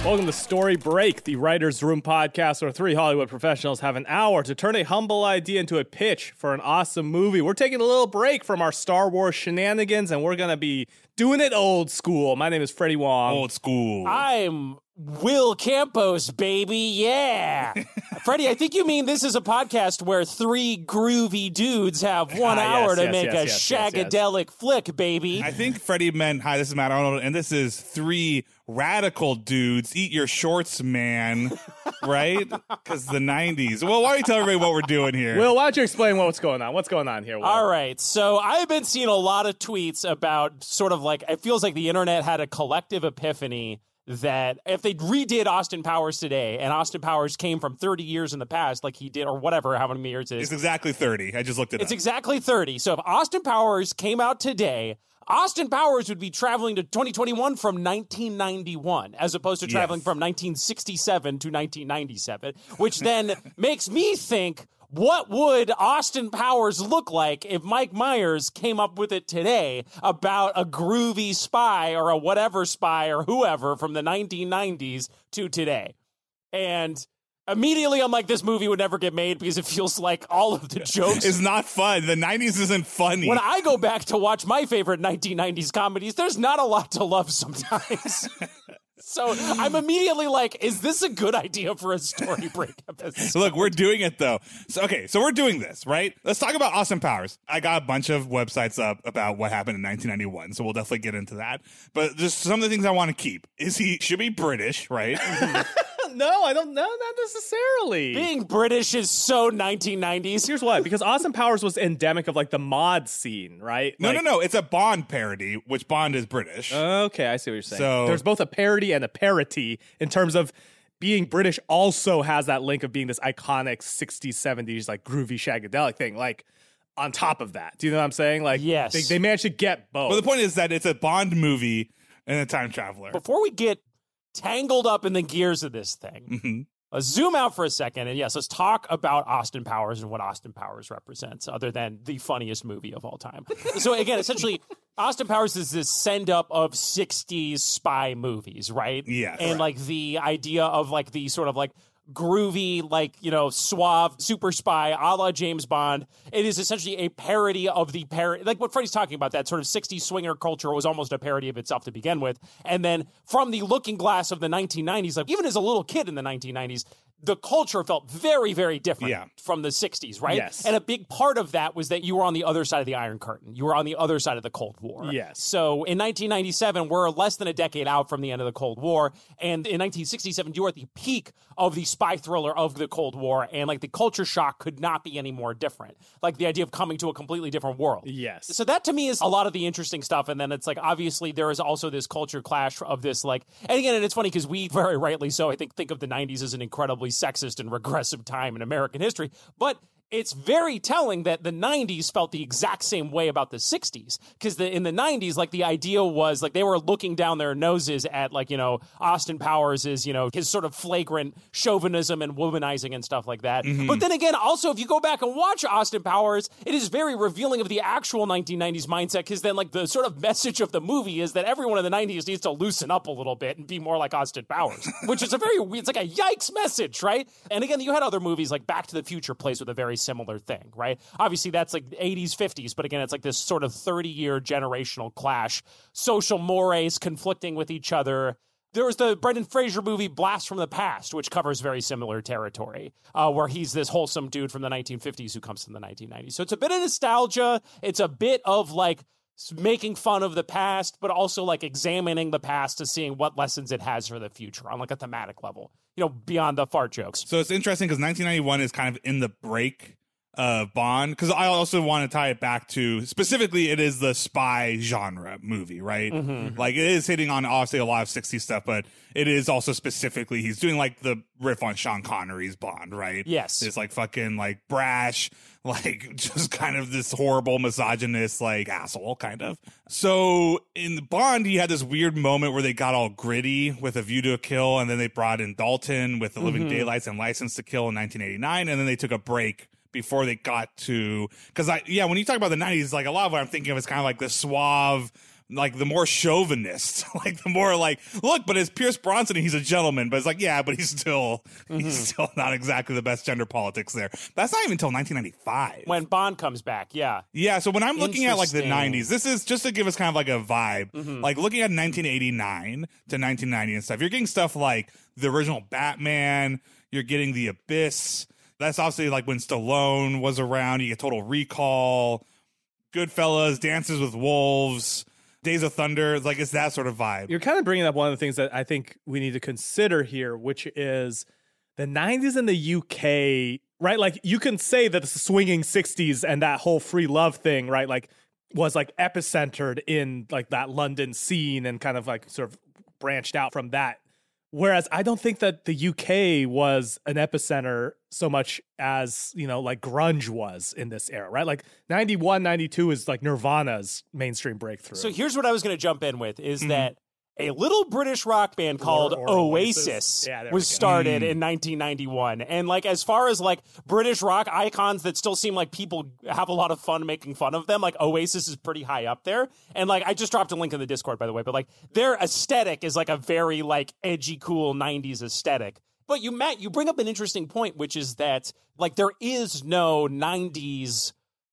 Welcome to Story Break, the Writer's Room podcast where three Hollywood professionals have an hour to turn a humble idea into a pitch for an awesome movie. We're taking a little break from our Star Wars shenanigans, and we're going to be doing it old school. My name is Freddie Wong. Old school. I'm Will Campos, baby, yeah. Freddie, I think you mean this is a podcast where three groovy dudes have 1 hour to make a shagadelic flick, baby. I think Freddie meant, hi, this is Matt Arnold, and this is three radical dudes. Eat your shorts, man. Right? Because the 90s. Well, why don't you tell everybody what we're doing here? Will, why don't you explain what's going on? What's going on here, Will? All right, so I've been seeing a lot of tweets about sort of like, it feels like the internet had a collective epiphany that if they redid Austin Powers today, and Austin Powers came from 30 years in the past, like he did, or whatever, how many years it is. It's exactly 30. I just looked it up. It's exactly 30. So if Austin Powers came out today, Austin Powers would be traveling to 2021 from 1991, as opposed to traveling from 1967 to 1997, which then makes me think, what would Austin Powers look like if Mike Myers came up with it today about a groovy spy or a whatever spy or whoever from the 1990s to today? And immediately I'm like, this movie would never get made because it feels like all of the jokes. It's not fun. The 90s isn't funny. When I go back to watch my favorite 1990s comedies, there's not a lot to love sometimes. So I'm immediately like, is this a good idea for a Story Break episode? Look, we're doing it, though. So we're doing this, right? Let's talk about Austin Powers. I got a bunch of websites up about what happened in 1991, so we'll definitely get into that. But just some of the things I want to keep is he should be British, right? No, I don't know, not necessarily. Being British is so 1990s. Here's why. Because Austin Powers was endemic of like the mod scene, right? No. It's a Bond parody, which Bond is British. Okay, I see what you're saying. So there's both a parody and a parody in terms of being British also has that link of being this iconic 60s, 70s, like groovy shagadelic thing. Like, on top of that. Do you know what I'm saying? Like, yes. They managed to get both. Well, the point is that it's a Bond movie and a time traveler. Before we get tangled up in the gears of this thing, let's zoom out for a second. And yes, let's talk about Austin Powers and what Austin Powers represents, other than the funniest movie of all time. So again, essentially, Austin Powers is this send-up of 60s spy movies, right? Yes. And like the idea of like the sort of like groovy, like, you know, suave super spy a la James Bond. It is essentially a parody of the parody, like what Freddie's talking about, that sort of 60s swinger culture was almost a parody of itself to begin with. And then from the looking glass of the 1990s, like even as a little kid in the 1990s, the culture felt very, very different from the 60s, right? Yes. And a big part of that was that you were on the other side of the Iron Curtain. You were on the other side of the Cold War. Yes. So in 1997, we're less than a decade out from the end of the Cold War. And in 1967, you were at the peak of the spy thriller of the Cold War. And like the culture shock could not be any more different. Like the idea of coming to a completely different world. Yes. So that to me is a lot of the interesting stuff. And then it's like, obviously there is also this culture clash of this, like, and again, and it's funny because we very rightly so, I think of the 90s as an incredibly sexist and regressive time in American history. But it's very telling that the 90s felt the exact same way about the 60s. Because in the 90s, like the idea was like they were looking down their noses at like, you know, Austin Powers is, you know, his sort of flagrant chauvinism and womanizing and stuff like that. But then again, also, if you go back and watch Austin Powers, it is very revealing of the actual 1990s mindset. Because then like the sort of message of the movie is that everyone in the 90s needs to loosen up a little bit and be more like Austin Powers, which is it's like a yikes message, right? And again, you had other movies like Back to the Future plays with a very similar thing, right? Obviously, that's like 80s, 50s, but again, it's like this sort of 30-year generational clash, social mores conflicting with each other. There was the Brendan Fraser movie Blast from the Past, which covers very similar territory, where he's this wholesome dude from the 1950s who comes from the 1990s. So it's a bit of nostalgia. It's a bit of like making fun of the past, but also like examining the past to seeing what lessons it has for the future on like a thematic level, you know, beyond the fart jokes. So it's interesting because 1991 is kind of in the break of Bond, because I also want to tie it back to, specifically, it is the spy genre movie, right? Like, it is hitting on, obviously, a lot of 60s stuff, but it is also specifically, he's doing, like, the riff on Sean Connery's Bond, right? Yes. It's, like, fucking, like, brash, like, just kind of this horrible misogynist, like, asshole, kind of. So, in Bond, he had this weird moment where they got all gritty with A View to a Kill, and then they brought in Dalton with The Living Daylights and License to Kill in 1989, and then they took a break before they got to, because when you talk about the 90s, like a lot of what I'm thinking of is kind of like the suave, like the more chauvinist, like the more like, look, but it's Pierce Brosnan, he's a gentleman, but it's like, yeah, but he's still not exactly the best gender politics there. That's not even until 1995. When Bond comes back, yeah. Yeah, so when I'm looking at like the Interesting. 90s, this is just to give us kind of like a vibe. Like looking at 1989 to 1990 and stuff, you're getting stuff like the original Batman, you're getting The Abyss. That's obviously like when Stallone was around. You get Total Recall, Goodfellas, Dances with Wolves, Days of Thunder. Like it's that sort of vibe. You're kind of bringing up one of the things that I think we need to consider here, which is the 90s in the UK, right? Like you can say that the swinging 60s and that whole free love thing, right? Like was like epicentered in like that London scene and kind of like sort of branched out from that. Whereas I don't think that the UK was an epicenter so much as, you know, like grunge was in this era, right? Like 91, 92 is like Nirvana's mainstream breakthrough. So here's what I was going to jump in with is that a little British rock band called Or Oasis Yeah, there we was go. started in 1991. And like as far as like British rock icons that still seem like people have a lot of fun making fun of them, like Oasis is pretty high up there. And like I just dropped a link in the Discord, by the way, but like their aesthetic is like a very like edgy, cool 90s aesthetic. But Matt, you bring up an interesting point, which is that like there is no 90s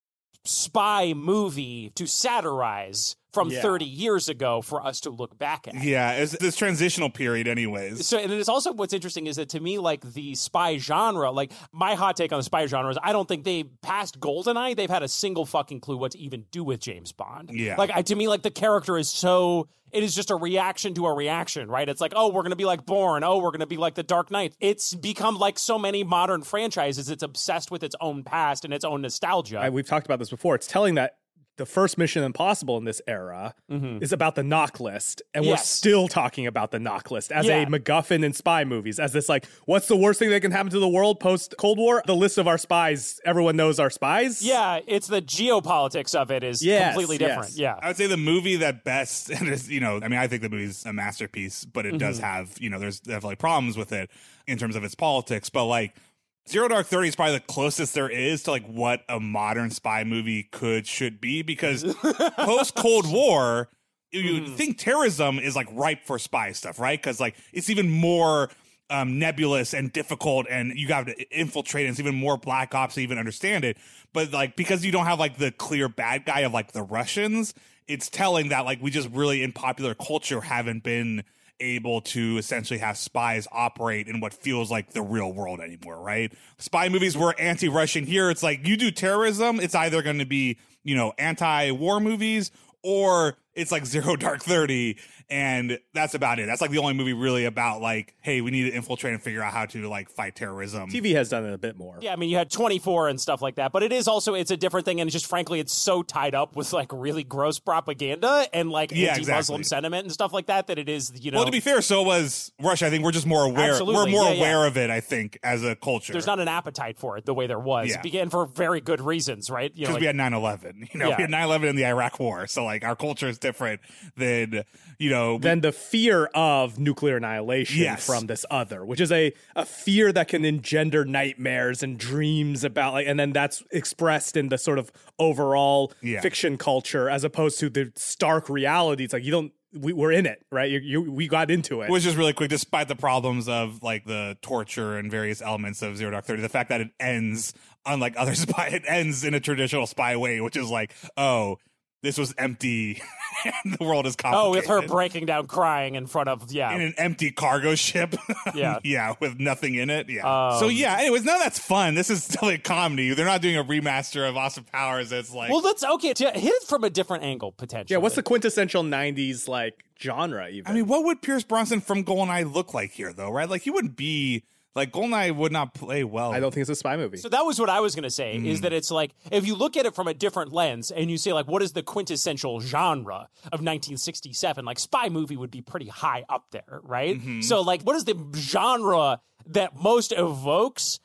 spy movie to satirize from 30 years ago for us to look back at. Yeah, it's this transitional period anyways. So, and it's also what's interesting is that to me, like the spy genre, like my hot take on the spy genre is I don't think they past GoldenEye, they've had a single fucking clue what to even do with James Bond. Yeah. Like to me, like the character is so, it is just a reaction to a reaction, right? It's like, oh, we're going to be like Bourne. Oh, we're going to be like the Dark Knight. It's become like so many modern franchises. It's obsessed with its own past and its own nostalgia. We've talked about this before. It's telling that the first Mission Impossible in this era is about the knock list, and we're Yes. still talking about the knock list as Yeah. a MacGuffin in spy movies, as this like, what's the worst thing that can happen to the world post Cold War? The list of our spies. Everyone knows our spies. Yeah, it's the geopolitics of it is Yes, completely different. yes. Yeah. I would say the movie that best, and it's, you know, I mean, I think the movie's a masterpiece, but it does have, you know, there's definitely problems with it in terms of its politics. But like, Zero Dark 30 is probably the closest there is to like what a modern spy movie should be, because post Cold War, you think terrorism is like ripe for spy stuff, right? Because like it's even more nebulous and difficult, and you got to infiltrate, and it's even more black ops to even understand it. But like because you don't have like the clear bad guy of like the Russians, it's telling that like we just really in popular culture haven't been able to essentially have spies operate in what feels like the real world anymore, right? Spy movies were anti-Russian. Here it's like you do terrorism, it's either going to be, you know, anti-war movies, or it's like Zero Dark 30, and that's about it. That's like the only movie really about like, hey, we need to infiltrate and figure out how to like fight terrorism. TV has done it a bit more. Yeah, I mean, you had 24 and stuff like that, but it is also, it's a different thing, and just frankly, it's so tied up with like really gross propaganda and like anti-Muslim exactly. sentiment and stuff like that, that it is, you know. Well, to be fair, so was Russia. I think we're just more aware. Absolutely. We're more Yeah, yeah. aware of it, I think, as a culture. There's not an appetite for it the way there was. Yeah. Again, for very good reasons, right? You know, because like, we had 9/11. You know, Yeah. we had 9/11 in the Iraq War, so like our culture is different than, you know, Then the fear of nuclear annihilation Yes. from this other, which is a fear that can engender nightmares and dreams about like, and then that's expressed in the sort of overall Yeah. fiction culture as opposed to the stark reality. It's like we're in it, right? We got into it. Which is really quick, despite the problems of like the torture and various elements of Zero Dark 30, the fact that it ends unlike other spy, it ends in a traditional spy way, which is like, oh, this was empty and the world is complicated. oh, with her breaking down crying in front of, in yeah. an empty cargo ship. Yeah. Yeah, with nothing in it. Yeah. So yeah, anyways, none of that's fun. This is still a comedy. They're not doing a remaster of Austin Powers that's like, Well, that's okay. To hit it from a different angle, potentially. Yeah, what's the quintessential 90s like genre even? I mean, what would Pierce Brosnan from GoldenEye look like here though, right? Like he wouldn't be like GoldenEye would not play well. I don't think it's a spy movie. So that was what I was going to say, is that it's like, if you look at it from a different lens and you say, like, what is the quintessential genre of 1967? Like, spy movie would be pretty high up there, right? So, like, what is the genre that most evokes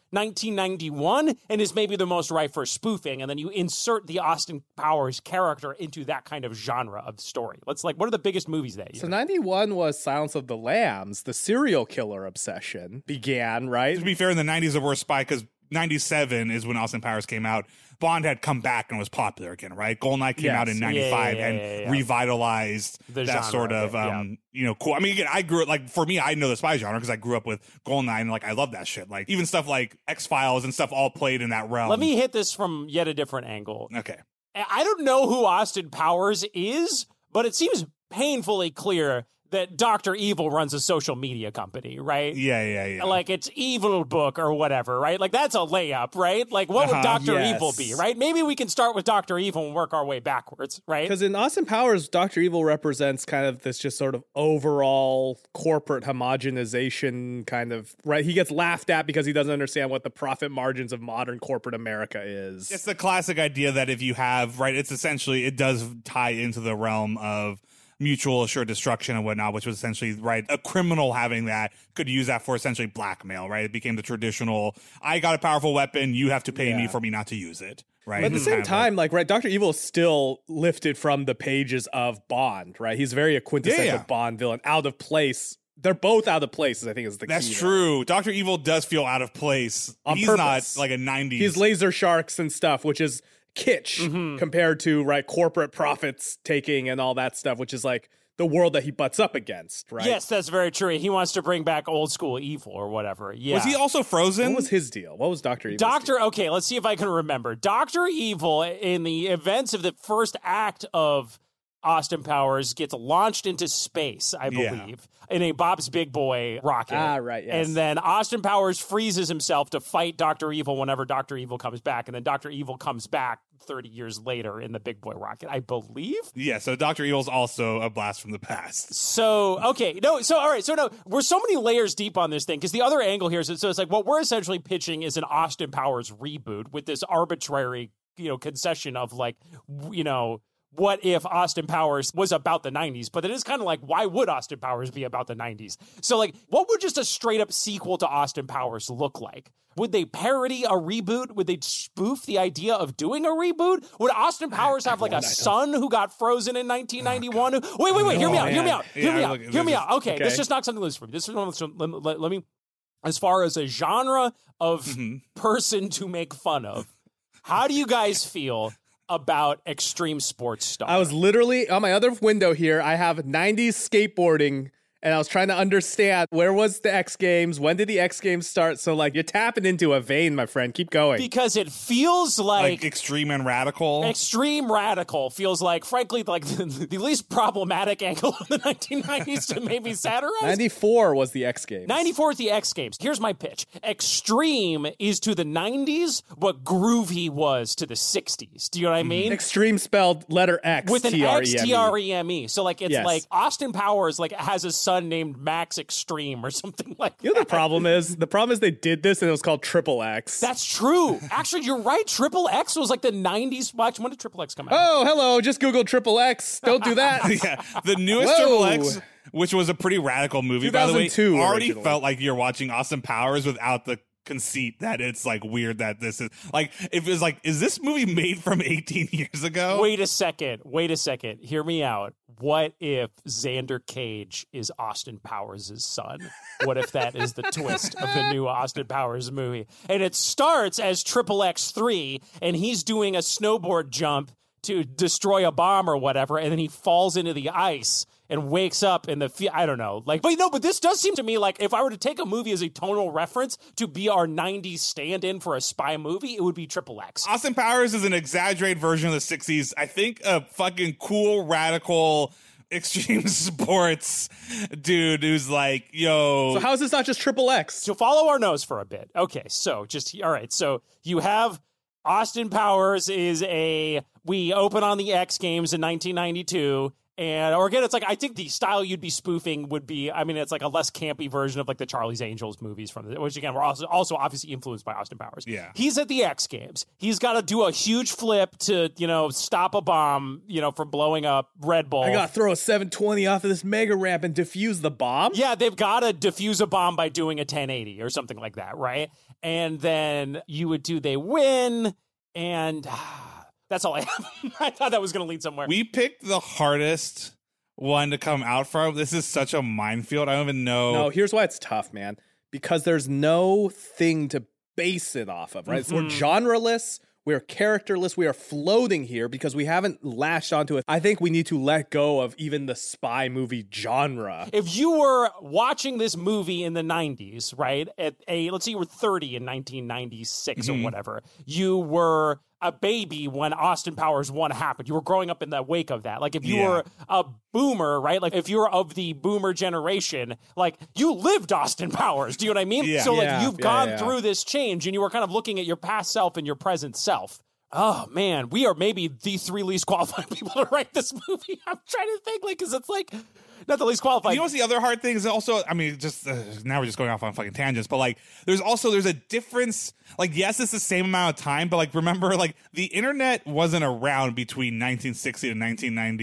1991 and is maybe the most ripe for spoofing? And then you insert the Austin Powers character into that kind of genre of story. Let's, like, what are the biggest movies that year? So 91 was Silence of the Lambs. The serial killer obsession began, right? To be fair, in the 90s, there were spy because 97 is when Austin Powers came out. Bond had come back and was popular again, right? GoldenEye came out in 95 and revitalized the that genre sort of, cool. I mean, again, I grew up, like, for me, I know the spy genre because I grew up with GoldenEye and, like, I love that shit. Like, even stuff like X-Files and stuff all played in that realm. Let me hit this from yet a different angle. Okay. I don't know who Austin Powers is, but it seems painfully clear that Dr. Evil runs a social media company, right? Yeah. Like it's Evil Book or whatever, right? Like that's a layup, right? Like what would Dr. Evil be, right? Maybe we can start with Dr. Evil and work our way backwards, right? Because in Austin Powers, Dr. Evil represents kind of this just sort of overall corporate homogenization kind of, right? He gets laughed at because he doesn't understand what the profit margins of modern corporate America is. It's the classic idea that if you have, right, it's essentially, it does tie into the realm of mutual assured destruction and whatnot, which was essentially, right, a criminal having that could use that for essentially blackmail, right? It became the traditional, I got a powerful weapon, you have to pay me for me not to use it, right? But at the same time, like, right, Dr. Evil is still lifted from the pages of Bond, right? He's very a quintessential Bond villain, out of place. They're both out of place, I think, is the key. That's true. Dr. Evil does feel out of place. He's purpose. Not like a 90s. He's laser sharks and stuff, which is kitsch compared to, right, corporate profits taking and all that stuff, which is like the world that he butts up against, right? Yes, that's very true. He wants to bring back old school evil or whatever. Yeah. Was he also frozen? What was his deal? What was Dr. Evil? Okay, let's see if I can remember. Dr. Evil, in the events of the first act of Austin Powers, gets launched into space, I believe, in a Bob's Big Boy rocket. Ah, right, yes. And then Austin Powers freezes himself to fight Dr. Evil whenever Dr. Evil comes back. And then Dr. Evil comes back 30 years later in the Big Boy rocket, I believe. Yeah, so Dr. Evil's also a blast from the past. So, okay, no, so, all right, so no, we're so many layers deep on this thing, because the other angle here is, so it's like, what we're essentially pitching is an Austin Powers reboot with this arbitrary, concession of like, what if Austin Powers was about the 90s? But it is kind of like, why would Austin Powers be about the 90s? So, like, what would just a straight-up sequel to Austin Powers look like? Would they parody a reboot? Would they spoof the idea of doing a reboot? Would Austin Powers have, like, a son who got frozen in 1991? Wait, hear me out. Okay, let's just knock something loose for me. Let me, as far as a genre of person to make fun of, how do you guys feel about extreme sports stuff? I was literally on my other window here. I have 90s skateboarding, and I was trying to understand where was the X Games? When did the X Games start? So, like, you're tapping into a vein, my friend. Keep going. Because it feels like extreme and radical. Extreme radical feels like, frankly, like the least problematic angle of the 1990s to maybe satirize. 94 was the X Games. 94 is the X Games. Here's my pitch. Extreme is to the 90s what groovy was to the 60s. Do you know what I mean? Extreme spelled letter X. With an T-R-E-M-E. X, T-R-E-M-E. So, like, it's like Austin Powers, like, has a son named Max Extreme or something like that. You know the problem is? The problem is they did this and it was called Triple X. That's true. Actually, you're right. Triple X was like the 90s. Watch, when did Triple X come out? Oh, hello. Just Google Triple X. Don't do that. Yeah, the newest Triple X, which was a pretty radical movie, by the way, already originally felt like you're watching Austin Powers without the conceit that it's like weird that this is like, if it's like, is this movie made from 18 years ago? Wait a second. Hear me out. What if Xander Cage is Austin Powers' son? What if that is the twist of the new Austin Powers movie? And it starts as Triple X3, and he's doing a snowboard jump to destroy a bomb or whatever, and then he falls into the ice and wakes up in the I don't know. Like, but this does seem to me like if I were to take a movie as a tonal reference to be our 90s stand-in for a spy movie, it would be Triple X. Austin Powers is an exaggerated version of the 60s. I think a fucking cool, radical, extreme sports dude who's like, yo. So how is this not just Triple X? So follow our nose for a bit. Okay, so all right. So you have Austin Powers we open on the X Games in 1992. Or again, it's like, I think the style you'd be spoofing would be, I mean, it's like a less campy version of like the Charlie's Angels movies which again, were also obviously influenced by Austin Powers. Yeah. He's at the X Games. He's got to do a huge flip to, stop a bomb, from blowing up Red Bull. I got to throw a 720 off of this mega ramp and defuse the bomb? Yeah, they've got to defuse a bomb by doing a 1080 or something like that, right? And then they win, and that's all I have. I thought that was going to lead somewhere. We picked the hardest one to come out from. This is such a minefield. I don't even know. No, here's why it's tough, man. Because there's no thing to base it off of, right? So we're genreless. We're characterless. We are floating here because we haven't latched onto it. I think we need to let go of even the spy movie genre. If you were watching this movie in the 90s, right, let's say you were 30 in 1996 or whatever, you were a baby when Austin Powers 1 happened. You were growing up in the wake of that. Like, if you were a boomer, right? Like, if you were of the boomer generation, like, you lived Austin Powers. Do you know what I mean? Yeah. So, like, you've gone through this change, and you were kind of looking at your past self and your present self. Oh, man, we are maybe the 3 least qualified people to write this movie. I'm trying to think, like, because it's, like, not the least qualified. You know what's the other hard thing is also, I mean, just now we're just going off on fucking tangents, but like, there's a difference. Like, yes, it's the same amount of time, but like, remember, like, the internet wasn't around between 1960 and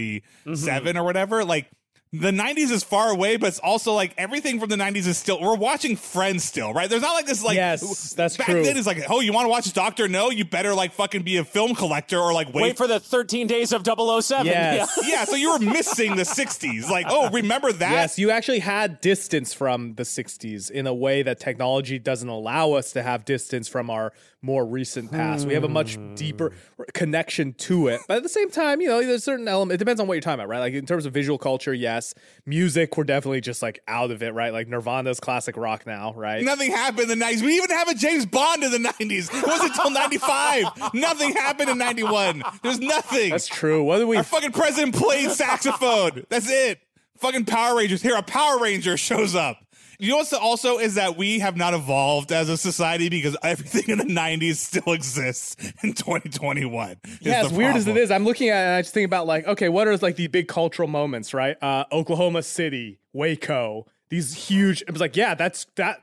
1997 or whatever. Like, the 90s is far away, but it's also like everything from the 90s is still, we're watching Friends still, right? There's not like this, like, yes, that's back true. then it's like, oh, you want to watch Dr. No? You better like fucking be a film collector or like wait for the 13 days of 007. Yes. Yeah, so you were missing the 60s. Like, oh, remember that? Yes, you actually had distance from the 60s in a way that technology doesn't allow us to have distance from our more recent past. We have a much deeper connection to it. But at the same time, you know, there's certain element. It depends on what you're talking about, right? Like in terms of visual culture, yes. Music, we're definitely just like out of it, right? Like Nirvana's classic rock now, right? Nothing happened in the 90s. We even have a James Bond in the 90s. It wasn't until 95. Nothing happened in 91. There's nothing. That's true. What do we... Our fucking president played saxophone. That's it. Fucking Power Rangers. Here, a Power Ranger shows up. You know what's also is that we have not evolved as a society because everything in the 90s still exists in 2021. Yeah, as weird as it is, I'm looking at it and I just think about like, okay, what are like the big cultural moments, right? Oklahoma City, Waco, these huge, it was like, yeah, it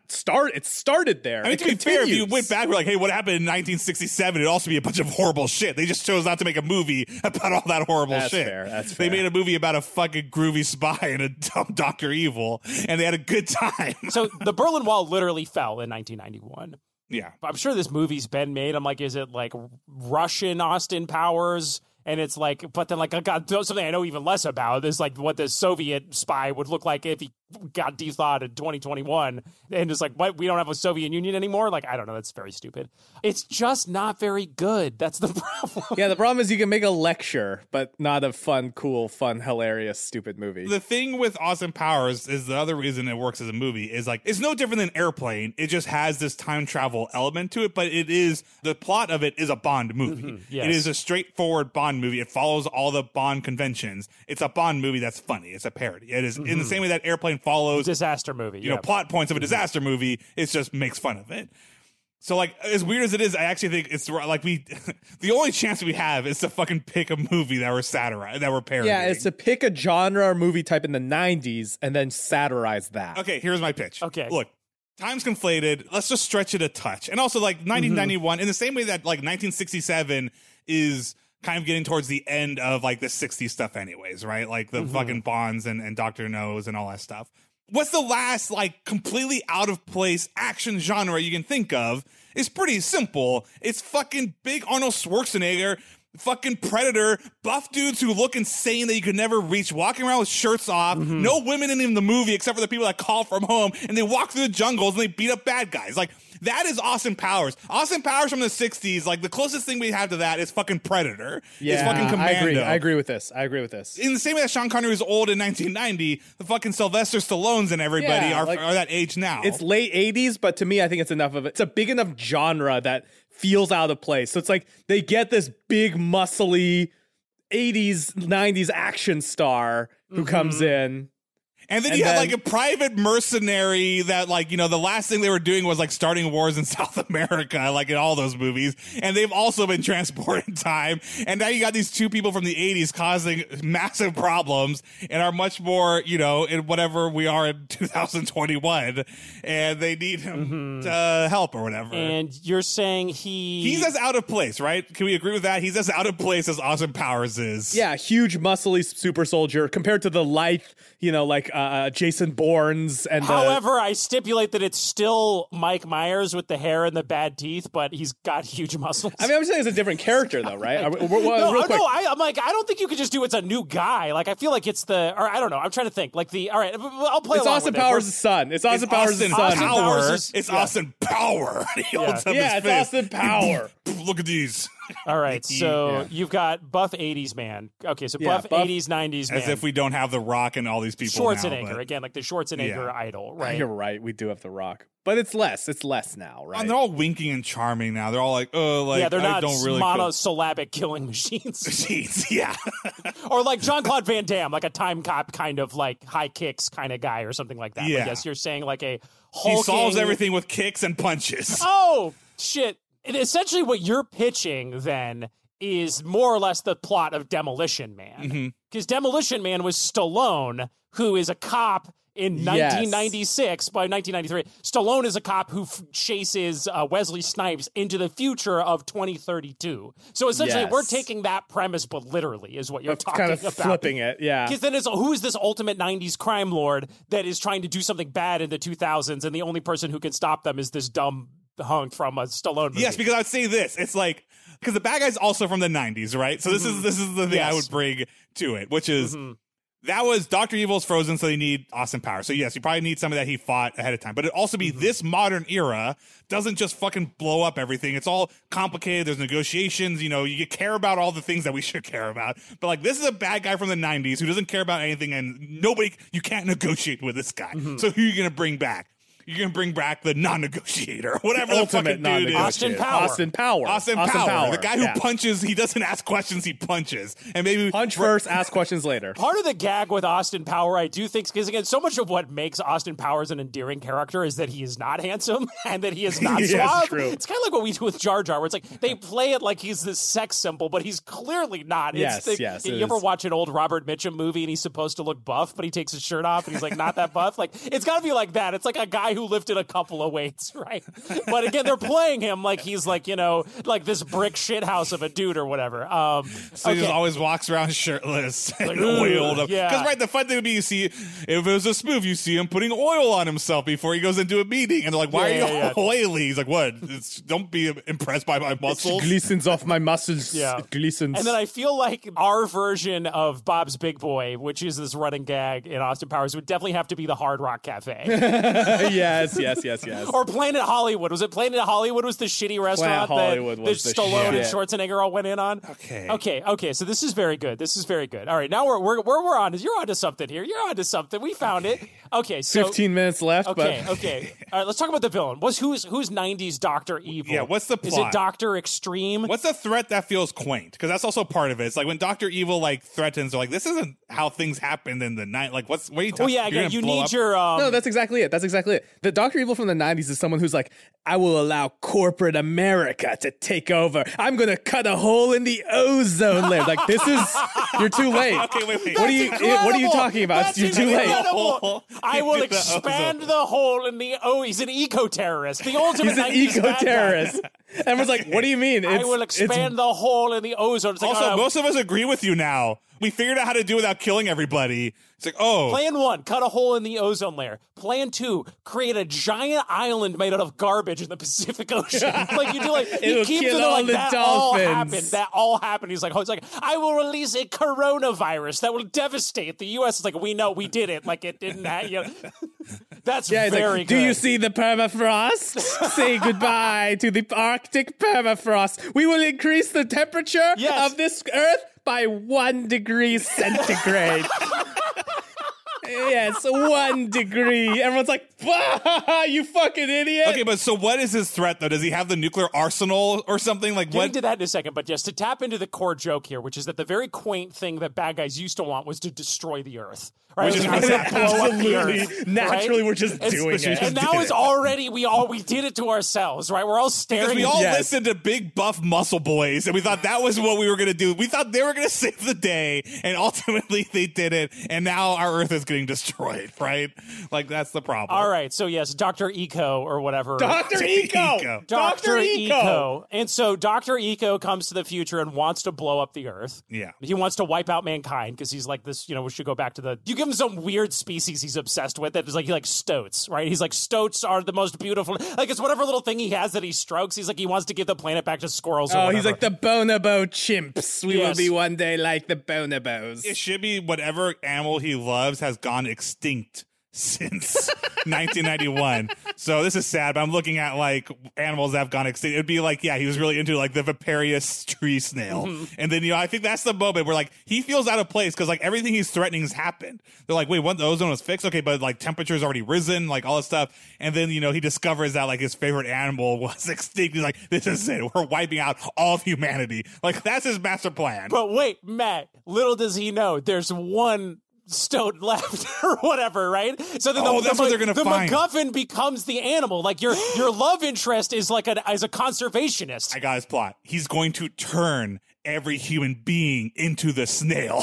started there. I mean, to be fair, if you went back, we're like, hey, what happened in 1967? It'd also be a bunch of horrible shit. They just chose not to make a movie about all that horrible shit. That's fair. They made a movie about a fucking groovy spy and a dumb Dr. Evil, and they had a good time. So the Berlin Wall literally fell in 1991. Yeah. I'm sure this movie's been made. I'm like, is it like Russian Austin Powers? And it's like, but then like, I got something I know even less about is like what the Soviet spy would look like if he got de-thawed in 2021. And it's like, what? We don't have a Soviet Union anymore? Like, I don't know. That's very stupid. It's just not very good. That's the problem. Yeah, the problem is you can make a lecture, but not a fun, cool, fun, hilarious, stupid movie. The thing with Austin Powers is the other reason it works as a movie is like, it's no different than Airplane. It just has this time travel element to it, but the plot of it is a Bond movie. Yes. It is a straightforward Bond movie. It follows all the Bond conventions. It's a Bond movie that's funny. It's a parody. It is in the same way that Airplane follows disaster movie. You know, plot points of a disaster movie. It just makes fun of it. So, like, as weird as it is, I actually think it's like the only chance we have is to fucking pick a movie that we're parodying. Yeah, it's to pick a genre or movie type in the 90s and then satirize that. Okay, here's my pitch. Okay. Look, time's conflated. Let's just stretch it a touch. And also, like, 1991, in the same way that, like, 1967 is kind of getting towards the end of, like, the 60s stuff anyways, right? Like, the fucking Bonds and Dr. No's and all that stuff. What's the last, like, completely out of place action genre you can think of? It's pretty simple. It's fucking big Arnold Schwarzenegger, fucking Predator, buff dudes who look insane that you could never reach, walking around with shirts off, no women in the movie except for the people that call from home, and they walk through the jungles and they beat up bad guys. Like, that is Austin Powers. Austin Powers from the 60s, like, the closest thing we have to that is fucking Predator. Yeah, it's fucking Commando. I agree with this. In the same way that Sean Connery was old in 1990, the fucking Sylvester Stallones and everybody are that age now. It's late 80s, but to me, I think it's enough of it. It's a big enough genre that feels out of place. So it's like they get this big, muscly 80s, 90s action star who comes in. And then you had like a private mercenary that, like, you know, the last thing they were doing was like starting wars in South America, like in all those movies. And they've also been transported in time. And now you got these two people from the 80s causing massive problems and are much more, you know, in whatever we are in 2021. And they need him to help or whatever. And you're saying he's as out of place, right? Can we agree with that? He's as out of place as Austin Powers is. Yeah, huge, muscly super soldier compared to the lithe, you know, like Jason Bourne's. And however, I stipulate that it's still Mike Myers with the hair and the bad teeth, but he's got huge muscles. I mean, I'm saying it's a different character, though, right? I'm like, I don't think you could just do it's a new guy. Like, I feel like it's or I don't know. I'm trying to think. Like all right, I'll play. It's Austin Powers' son. It's Austin Powers' son. It's Austin Power. It's Austin Power. Look at these. All right, so you've got buff 80s man. Okay, so buff 80s, 90s man. As if we don't have The Rock and all these people Schwarzenegger, again, like the Schwarzenegger idol, right? You're right, we do have The Rock. But it's less now, right? And they're all winking and charming now. They're all like, yeah, they're not don't really monosyllabic killing machines. Or like Jean-Claude Van Damme, like a time cop kind of like high kicks kind of guy or something like that. Yeah. I guess you're saying like a hulking... He solves everything with kicks and punches. Oh, shit. And essentially what you're pitching then is more or less the plot of Demolition Man. Because Demolition Man was Stallone, who is a cop in 1996. By 1993, Stallone is a cop who chases Wesley Snipes into the future of 2032. So essentially, we're taking that premise, but literally, is what you're talking about. Kind of flipping it, yeah. Because then it's who is this ultimate 90s crime lord that is trying to do something bad in the 2000s, and the only person who can stop them is this dumb hunk from a Stallone movie. Yes, because I'd say this. It's like, because the bad guy's also from the 90s, right? So this is the thing I would bring to it, which is... That was Dr. Evil's frozen, so they need Austin Powers. So yes, you probably need somebody that he fought ahead of time. But it also be this modern era doesn't just fucking blow up everything. It's all complicated. There's negotiations. You know, you care about all the things that we should care about. But like, this is a bad guy from the 90s who doesn't care about anything, and you can't negotiate with this guy. So who are you going to bring back? You're going to bring back the non-negotiator, whatever the fucking dude is. Austin Power. Austin Power. The guy who punches, he doesn't ask questions, he punches. And maybe punch first, ask questions later. Part of the gag with Austin Power, I do think, because again, so much of what makes Austin Powers an endearing character is that he is not handsome and that he is not suave. True. It's kind of like what we do with Jar Jar, where it's like they play it like he's this sex symbol, but he's clearly not. You ever watch an old Robert Mitchum movie and he's supposed to look buff, but he takes his shirt off and he's like not that buff? Like, it's got to be like that. It's like a guy who lifted a couple of weights, right? But again, they're playing him like he's like, you know, like this brick shithouse of a dude or whatever. So he just always walks around shirtless and oiled up. Because right, the fun thing would be, you see, if it was a spoof, you see him putting oil on himself before he goes into a meeting, and they're like, "Why are you oily?" He's like, "What? Don't be impressed by my muscles. It glistens off my muscles. Yeah, it glistens." And then I feel like our version of Bob's Big Boy, which is this running gag in Austin Powers, would definitely have to be the Hard Rock Cafe. Yes. Or Planet Hollywood. Was it Planet Hollywood? Was the shitty restaurant that Stallone and Schwarzenegger all went in on? Okay. So this is very good. All right, now we're on. You're onto something here. You're onto something. We found it. Okay, so 15 minutes left. Okay. All right, let's talk about the villain. Who's 90s Dr. Evil? Yeah, what's the plot? Is it Dr. Extreme? What's the threat that feels quaint? Because that's also part of it. It's like when Dr. Evil like threatens, they're like, this isn't how things happened in the night. Like, what are you talking about? Oh, yeah, you need your... No, that's exactly it. The Dr. Evil from the 90s is someone who's like, I will allow corporate America to take over. I'm going to cut a hole in the ozone layer. Like, this is... You're too late. Okay, wait. What are you talking about? You're too late. I will expand the hole in the... Oh, he's an eco-terrorist. The ultimate He's an eco-terrorist. Everyone's like, what do you mean? I will expand the hole in the ozone. It's like, also, most of us agree with you now. We figured out how to do it without killing everybody. It's like, Plan 1, cut a hole in the ozone layer. Plan 2, create a giant island made out of garbage in the Pacific Ocean. Like you do, like he keeps it like that dolphins. all happened. He's like, I will release a coronavirus that will devastate the U.S. It's like, we know we did it. Like it didn't happen. That's very good. Do you see the permafrost? Say goodbye to the Arctic permafrost. We will increase the temperature of this Earth by 1 degree centigrade. Yes, 1 degree. Everyone's like, you fucking idiot. Okay, but so what is his threat, though? Does he have the nuclear arsenal or something? Like, Getting to that in a second, but just to tap into the core joke here, which is that the very quaint thing that bad guys used to want was to destroy the Earth. Right? Which is absolutely naturally, we're just doing it. And now it's already, we did it to ourselves, right? We're all staring. Because we all listened to Big Buff Muscle Boys, and we thought that was what we were going to do. We thought they were going to save the day, and ultimately they did it, and now our Earth is going getting destroyed, right? Like, that's the problem. All right, so yes, Dr. Eco or whatever. Dr. Eco! Dr. Eco. And so Dr. Eco comes to the future and wants to blow up the Earth. Yeah. He wants to wipe out mankind because he's like this, we should go back to the... You give him some weird species he's obsessed with that is like, he likes stoats, right? He's like, stoats are the most beautiful... Like, it's whatever little thing he has that he strokes. He's like, he wants to give the planet back to squirrels or whatever. He's like the bonobo chimps. We will be one day like the bonobos. It should be whatever animal he loves has gone extinct since 1991. So this is sad, but I'm looking at like animals that have gone extinct. It'd be like, yeah, he was really into like the Viperius tree snail. And then, I think that's the moment where like he feels out of place because like everything he's threatening has happened. They're like, wait, what? The ozone was fixed? Okay, but like temperature's already risen, like all this stuff. And then, he discovers that like his favorite animal was extinct. He's like, this is it. We're wiping out all of humanity. Like, that's his master plan. But wait, Matt, little does he know, there's one stoat left or whatever, right? So then that's what they're gonna find. The MacGuffin becomes the animal. Like your love interest is like as a conservationist. I got his plot. He's going to turn every human being into the snail.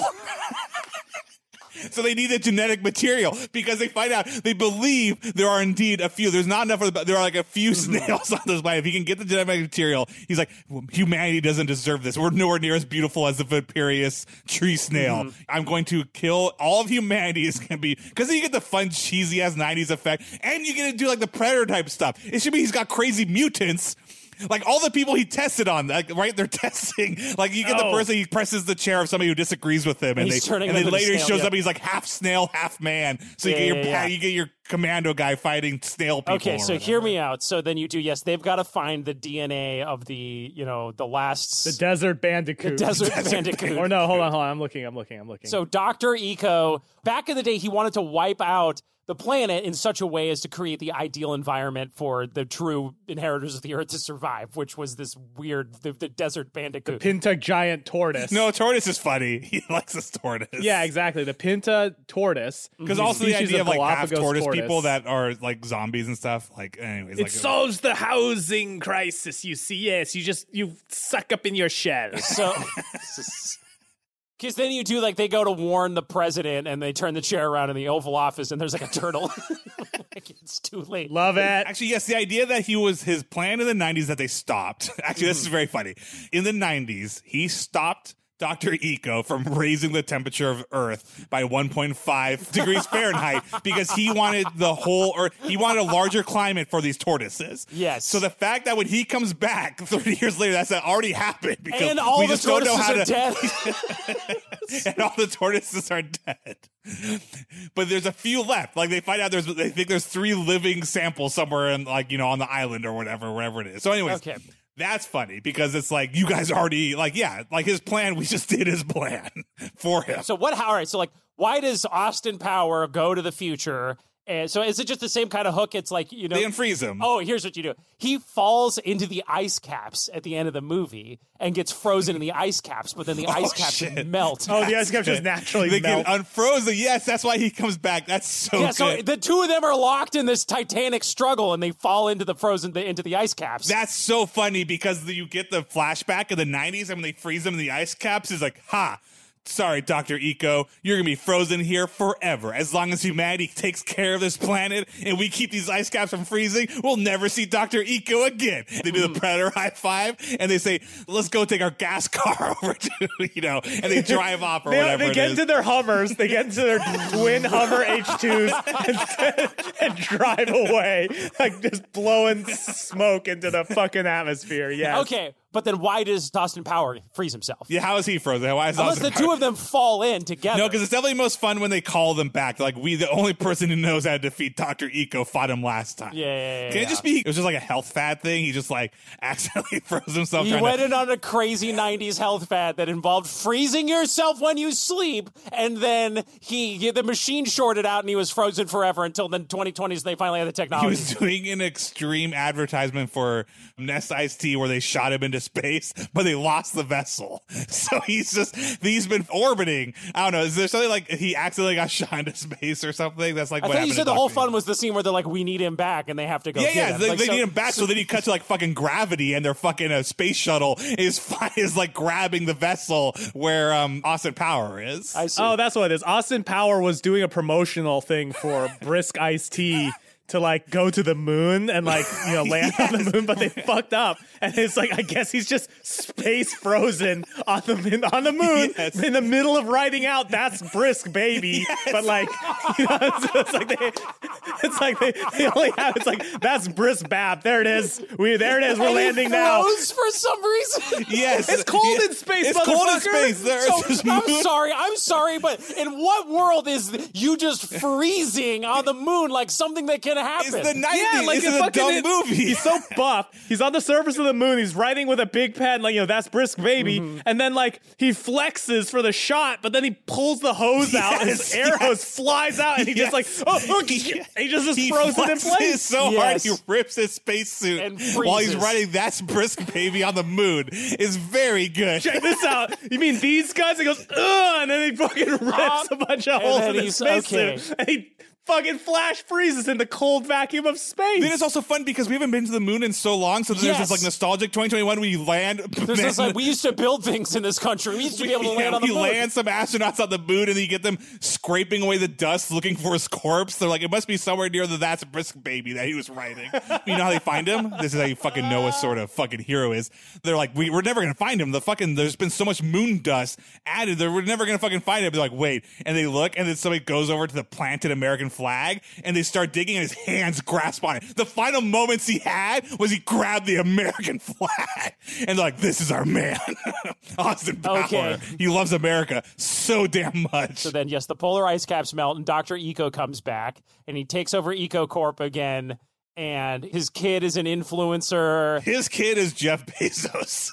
So they need the genetic material because they believe there are indeed a few. There's not enough there are like a few snails on this planet. If he can get the genetic material, he's like, humanity doesn't deserve this. We're nowhere near as beautiful as the Viperius tree snail. I'm going to kill all of humanity. It's going to be, because then you get the fun, cheesy ass 90s effect, and you get to do like the Predator type stuff. It should be he's got crazy mutants. Like all the people he tested on, like, right? They're testing. Like you get the person, he presses the chair of somebody who disagrees with him, and then later he shows up. He's like half snail, half man. So you get your commando guy fighting snail people. Okay, so hear me out. So then you do, yes, they've got to find the DNA of the the desert bandicoot. The desert bandicoot. Or no, hold on. I'm looking. So Dr. Eco, back in the day, he wanted to wipe out the planet in such a way as to create the ideal environment for the true inheritors of the Earth to survive, which was this weird, the desert bandicoot. Pinta giant tortoise. No, tortoise is funny. He likes this tortoise. Yeah, exactly. The Pinta tortoise. Because also the idea of like half tortoise people that are like zombies and stuff. Like, anyways. It solves the housing crisis, you see. Yes, you suck up in your shell. So... Because then you do, like, they go to warn the president, and they turn the chair around in the Oval Office, and there's, like, a turtle. Like, it's too late. Love it. Actually, yes, the idea that his plan in the 90s that they stopped. Actually, this is very funny. In the 90s, he stopped Dr. Eco from raising the temperature of Earth by 1.5 degrees Fahrenheit because he wanted he wanted a larger climate for these tortoises. Yes. So the fact that when he comes back 30 years later, that's already happened because and all we the just don't know how are to. Dead. And all the tortoises are dead. But there's a few left. Like they find out they think there's 3 living samples somewhere in on the island or wherever it is. So anyways. Okay. That's funny because it's like you guys already like his plan. We just did his plan for him. So all right. So like, why does Austin Power go to the future? And so is it just the same kind of hook? It's like, they unfreeze him. Oh, here's what you do. He falls into the ice caps at the end of the movie and gets frozen in the ice caps, but then the ice caps melt. Oh, the ice caps just naturally they melt. get unfrozen. Yes, that's why he comes back. That's so good. So the two of them are locked in this titanic struggle and they fall into the ice caps. That's so funny because you get the flashback of the 90s and when they freeze them in the ice caps, it's like, sorry, Dr. Eco, you're going to be frozen here forever. As long as humanity takes care of this planet and we keep these ice caps from freezing, we'll never see Dr. Eco again. They do the Predator high five and they say, let's go take our gas car over to, and they drive off or whatever. They get into their Hummers, they get into their twin Hummer H2s and drive away, like just blowing smoke into the fucking atmosphere. Yes. Okay. But then why does Austin Power freeze himself? Yeah, how is he frozen? Why is Unless the two of them fall in together. No, because it's definitely most fun when they call them back. Like, the only person who knows how to defeat Dr. Eco fought him last time. Yeah. Can it just be, it was just like a health fad thing? He just like accidentally froze himself. He went in on a crazy 90s health fad that involved freezing yourself when you sleep. And then the machine shorted out and he was frozen forever until the 2020s they finally had the technology. He was doing an extreme advertisement for Nest Iced Tea where they shot him into space, but they lost the vessel. So he's been orbiting. I don't know. Is there something like he accidentally got shot into space or something? That's like I what thought happened. You said the whole fun was the scene where they're like, we need him back, and they have to go. Yeah. Get him. They need him back. So then he cuts to like fucking gravity, and their fucking space shuttle is like grabbing the vessel where Austin Power is. I see. Oh, that's what it is. Austin Power was doing a promotional thing for Brisk Iced Tea to like go to the moon and like, you know, land on the moon, but they fucked up. And it's like, I guess he's just space frozen on the moon in the middle of writing out "That's Brisk, baby." But like, you know, it's like they only have, it's like, "That's Brisk Bap." There it is. We're landing now. Froze for some reason. Yes. It's cold in space, It's cold in space. I'm sorry, but in what world is you just freezing on the moon like something that can happen? It's the 90s. Yeah, like this is a dumb movie. He's so buff. He's on the surface of the moon. He's writing with a big pen, like, you know, "That's Brisk, baby." Mm-hmm. And then, like, he flexes for the shot, but then he pulls the hose out, and his air hose flies out, and he just like, he just is frozen in place. So hard he rips his spacesuit while he's writing "That's Brisk, baby" on the moon. Is very good. Check this out. You mean these guys? He goes, ugh, and then he fucking rips a bunch of holes in his spacesuit, and he fucking flash freezes in the cold vacuum of space. Then it's also fun because we haven't been to the moon in so long, so there's this like nostalgic 2021 we land. There's this like, we used to build things in this country. We used to be able to land on the moon. We land some astronauts on the moon, and then you get them scraping away the dust looking for his corpse. They're like, it must be somewhere near the "That's Brisk, baby" that he was writing. You know how they find him? This is how you fucking know what sort of fucking hero is. They're like, we're never gonna find him. There's been so much moon dust added that we're never gonna fucking find him. They're like, wait, and they look, and then somebody goes over to the planted American flag, and they start digging, and his hands grasp on it. The final moments he had was he grabbed the American flag, and they're like, this is our man. Austin Power. Okay. He loves America so damn much. So then, yes, the polar ice caps melt, and Dr. Eco comes back, and he takes over Eco Corp again, and his kid is an influencer. His kid is Jeff Bezos.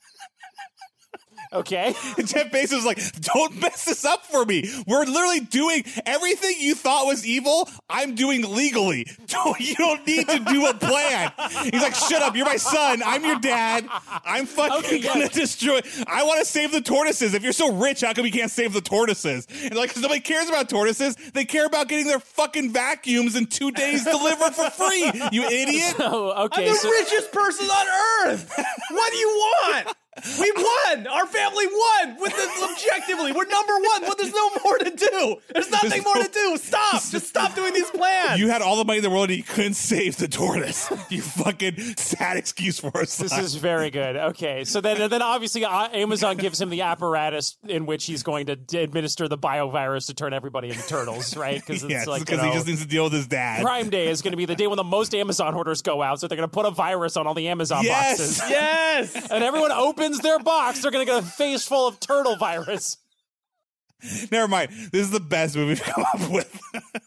Okay. Jeff Bezos was like, don't mess this up for me. We're literally doing everything you thought was evil, I'm doing legally. You don't need to do a plan. He's like, shut up, you're my son, I'm your dad, I'm fucking gonna destroy. I want to save the tortoises. If you're so rich, how come you can't save the tortoises? And like, because nobody cares about tortoises, they care about getting their fucking vacuums in 2 days delivered for free, you idiot. Oh, okay. I'm the richest person on earth. What do you want? We won. Our family won. Objectively, we're number one. But there's no more to do. There's nothing more to do. Stop. Just stop doing these plans. You had all the money in the world and you couldn't save the tortoise. You fucking sad excuse for us. This is very good. Okay, so then obviously Amazon gives him the apparatus in which he's going to administer the biovirus to turn everybody into turtles, right? Because he just needs to deal with his dad. Prime Day is going to be the day when the most Amazon orders go out, so they're going to put a virus on all the Amazon boxes. Yes. And everyone opens their box, they're going to get a face full of turtle virus. Never mind. This is the best movie we've come up with.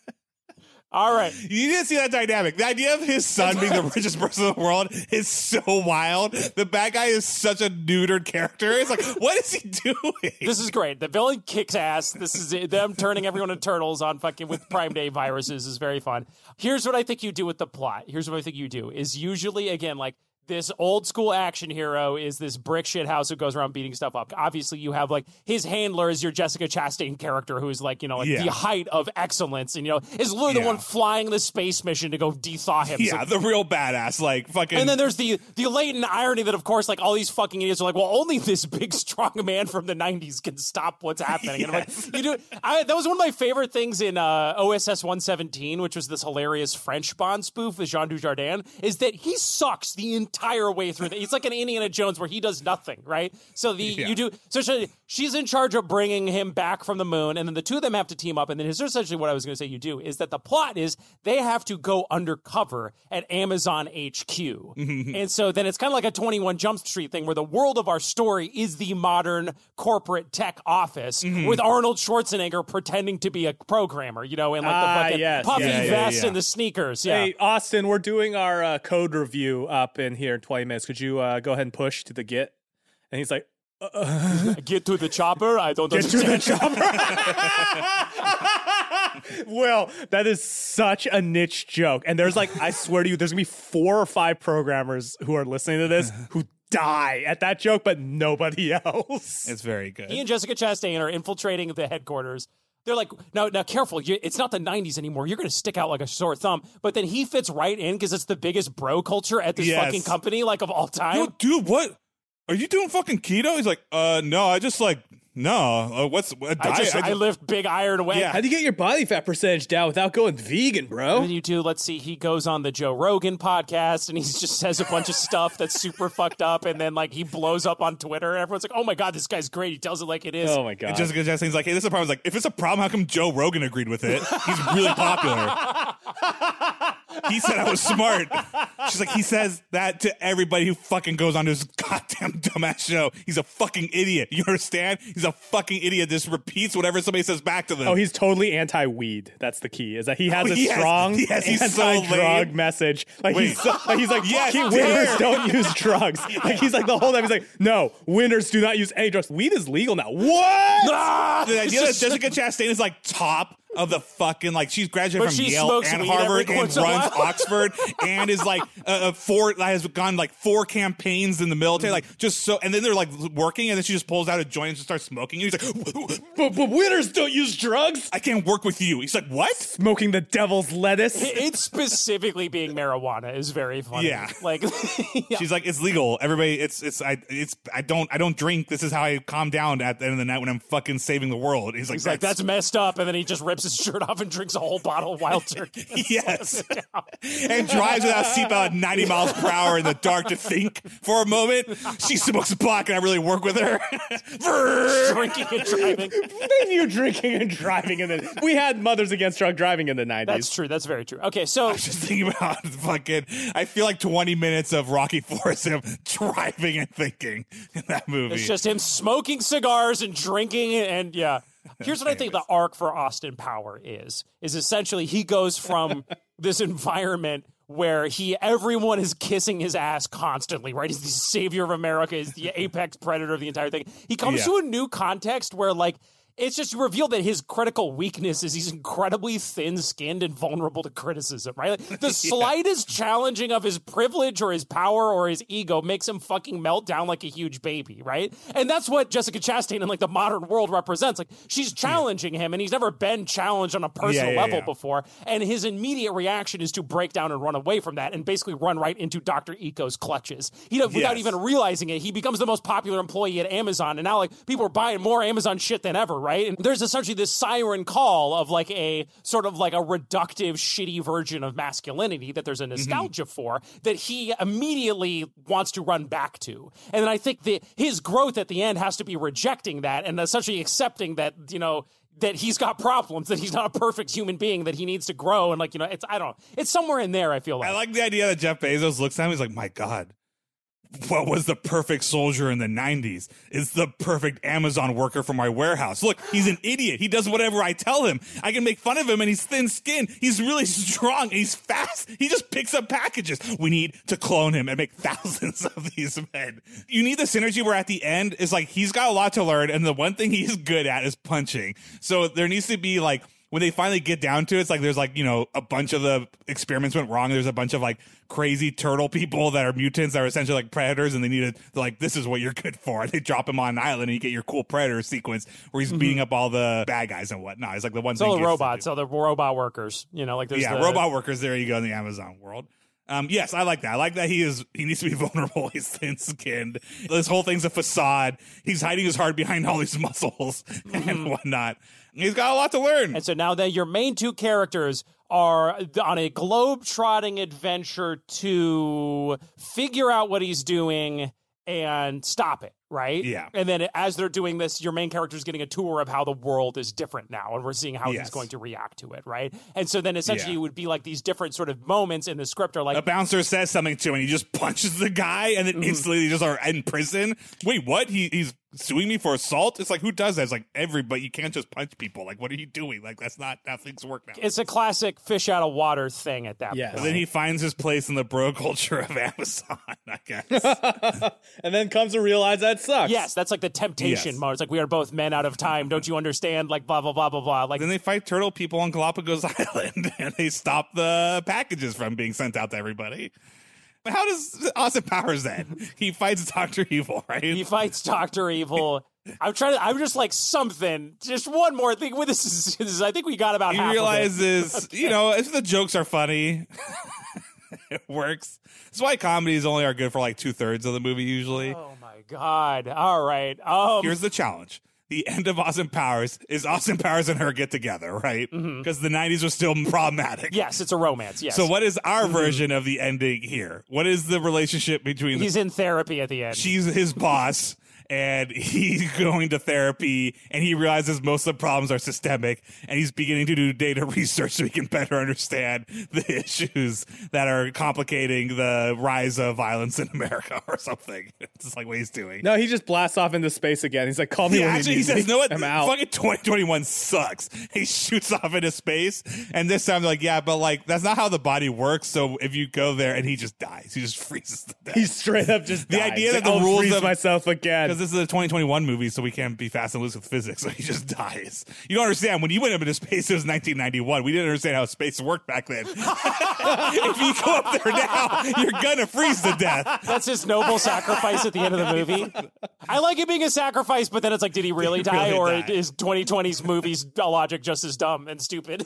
All right. You didn't see that dynamic. The idea of his son being the richest person in the world is so wild. The bad guy is such a neutered character. It's like, what is he doing? This is great. The villain kicks ass. This is it. Them turning everyone into turtles on fucking with Prime Day viruses is very fun. Here's what I think you do with the plot. Here's what I think you do is usually, again, like, this old school action hero is this brick shit house who goes around beating stuff up. Obviously, you have like his handler is your Jessica Chastain character, who's like, you know, like the height of excellence, and you know, is literally the one flying the space mission to go de-thaw him. Yeah, the real badass, like fucking. And then there's the latent irony that, of course, like all these fucking idiots are like, well, only this big strong man from the '90s can stop what's happening. And I'm like, you do. That was one of my favorite things in OSS 117, which was this hilarious French Bond spoof with Jean Dujardin, is that he sucks the entire way through. He's like an Indiana Jones where he does nothing, right? So you do. So she's in charge of bringing him back from the moon, and then the two of them have to team up. And then here's essentially what I was going to say. You do is that the plot is they have to go undercover at Amazon HQ, and so then it's kind of like a 21 Jump Street thing where the world of our story is the modern corporate tech office with Arnold Schwarzenegger pretending to be a programmer, you know, in like the fucking puffy vest and the sneakers. Yeah. Hey, Austin, we're doing our code review up in here in 20 minutes. Could you go ahead and push to the Git? And he's like, get to the chopper? I don't get understand. to the chopper? Well, that is such a niche joke. And there's like, I swear to you, there's going to be 4 or 5 programmers who are listening to this who die at that joke, but nobody else. It's very good. He and Jessica Chastain are infiltrating the headquarters. They're like, now careful. It's not the 90s anymore. You're going to stick out like a sore thumb. But then he fits right in because it's the biggest bro culture at this fucking company, like, of all time. Yo, dude, what? Are you doing fucking keto? He's like, no, I just like, no. What's a diet? I lift big iron weight. Yeah. How do you get your body fat percentage down without going vegan, bro? And then you do, let's see, he goes on the Joe Rogan podcast and he just says a bunch of stuff that's super fucked up, and then like he blows up on Twitter. Everyone's like, oh my God, this guy's great. He tells it like it is. Oh my God. And Jessica Chastain's like, hey, this is a problem. He's like, if it's a problem, how come Joe Rogan agreed with it? He's really popular. He said I was smart. She's like, he says that to everybody who fucking goes on his goddamn dumbass show. He's a fucking idiot. You understand? He's a fucking idiot. Just repeats whatever somebody says back to them. Oh, he's totally anti-weed. That's the key. Is that he has a strong he's so anti-drug lame. message. Like he's like, Yes, winners don't use drugs. Like he's like the whole time he's like, no, winners do not use any drugs. Weed is legal now. What? The idea that Jessica Chastain is like top of the fucking, like, she's graduated But from she Yale smokes and weed Harvard every and once in a runs while. Oxford and is like has gone like 4 campaigns in the military, like just so, and then they're like working and then she just pulls out a joint and just starts smoking. And he's like, But winners don't use drugs. I can't work with you. He's like, what? Smoking the devil's lettuce. It's specifically being marijuana is very funny. Yeah. Like, She's like, it's legal. Everybody, I don't drink. This is how I calm down at the end of the night when I'm fucking saving the world. He's like, that's messed up. And then he just rips his shirt off and drinks a whole bottle of Wild Turkey. yes. And drives without seatbelt at 90 miles per hour in the dark to think for a moment. She smokes pot. Can I really work with her? Drinking and driving. They knew drinking and driving we had Mothers Against Drug Driving in the 90s. That's true. That's very true. Okay, so Just thinking about fucking, I feel like 20 minutes of Rocky Force him driving and thinking in that movie. it's just him smoking cigars and drinking and yeah. Here's what I think the arc for Austin Power is essentially he goes from this environment where everyone is kissing his ass constantly, right? He's the savior of America, he's the apex predator of the entire thing. He comes to a new context where, like, it's just revealed that his critical weakness is he's incredibly thin-skinned and vulnerable to criticism, right? Like, the slightest challenging of his privilege or his power or his ego makes him fucking melt down like a huge baby, right? And that's what Jessica Chastain in, like, the modern world represents. Like, she's challenging him, and he's never been challenged on a personal level before, and his immediate reaction is to break down and run away from that and basically run right into Dr. Eco's clutches. Without even realizing it, he becomes the most popular employee at Amazon, and now, like, people are buying more Amazon shit than ever, right? And there's essentially this siren call of like a sort of like a reductive, shitty version of masculinity that there's a nostalgia for that he immediately wants to run back to. And then I think that his growth at the end has to be rejecting that and essentially accepting that, that he's got problems, that he's not a perfect human being, that he needs to grow. And like, it's somewhere in there, I feel like. I like the idea that Jeff Bezos looks at him, he's like, my God, what was the perfect soldier in the 90s? It's the perfect Amazon worker for my warehouse. Look, he's an idiot. He does whatever I tell him. I can make fun of him and he's thin-skinned. He's really strong and he's fast. He just picks up packages. We need to clone him and make thousands of these men. You need the synergy where at the end is like he's got a lot to learn and the one thing he's good at is punching. So there needs to be like, when they finally get down to it, it's like there's like, a bunch of the experiments went wrong. There's a bunch of like crazy turtle people that are mutants that are essentially like predators and they need to, like, this is what you're good for. And they drop him on an island and you get your cool predator sequence where he's beating up all the bad guys and whatnot. It's like the one thing. All the robots, all the robot workers, like there's robot workers. There you go in the Amazon world. Yes, I like that. I like that he needs to be vulnerable. He's thin-skinned. This whole thing's a facade. He's hiding his heart behind all these muscles and whatnot. He's got a lot to learn. And so now that your main two characters are on a globe-trotting adventure to figure out what he's doing and stop it, right? Yeah. And then as they're doing this, your main character is getting a tour of how the world is different now, and we're seeing how he's going to react to it, right? And so then essentially it would be like these different sort of moments in the script are like... A bouncer says something to him, and he just punches the guy, and then instantly they just are in prison. Wait, what? He's suing me for assault? It's like, who does that? It's like, everybody. You can't just punch people. Like, what are you doing? Like, that's not how things work now. It's a classic fish out of water thing at that point. And then he finds his place in the bro culture of Amazon, I guess. And then comes to realize that sucks. Yes, that's like the temptation mode. It's like, we are both men out of time. Don't you understand? Like, blah, blah, blah, blah, blah. Like, then they fight turtle people on Galapagos Island, and they stop the packages from being sent out to everybody. How does Austin Powers then? He fights Dr. Evil, right? He fights Dr. Evil. I'm just like something. Just one more thing. Well, this is I think we got about half of it. He realizes, if the jokes are funny, it works. That's why comedies only are good for like 2/3 of the movie usually. Oh my God. All right. Here's the challenge. The end of Austin Powers is Austin Powers and her get together, right? Because the 90s was still problematic. Yes, it's a romance, yes. So what is our version of the ending here? What is the relationship between He's in therapy at the end. She's his boss, and he's going to therapy, and he realizes most of the problems are systemic, and he's beginning to do data research so he can better understand the issues that are complicating the rise of violence in America or something. It's just like what he's doing. No, he just blasts off into space again. He's like, call me when you need he says, me. "No, what? I'm out." Fucking 2021 sucks." He shoots off into space, and this time they're like, yeah, but like that's not how the body works. So if you go there, and he just dies, he just freezes to death. He straight up just The dies. idea that I'll the rules freeze of- myself again. Because this is a 2021 movie, so we can't be fast and loose with physics. So he just dies. You don't understand. When you went up into space, it was 1991. We didn't understand how space worked back then. If you go up there now, you're gonna freeze to death. That's his noble sacrifice at the end of the movie. I like it being a sacrifice, but then it's like, did he really die? really Or die? is 2020's movies logic just as dumb and stupid?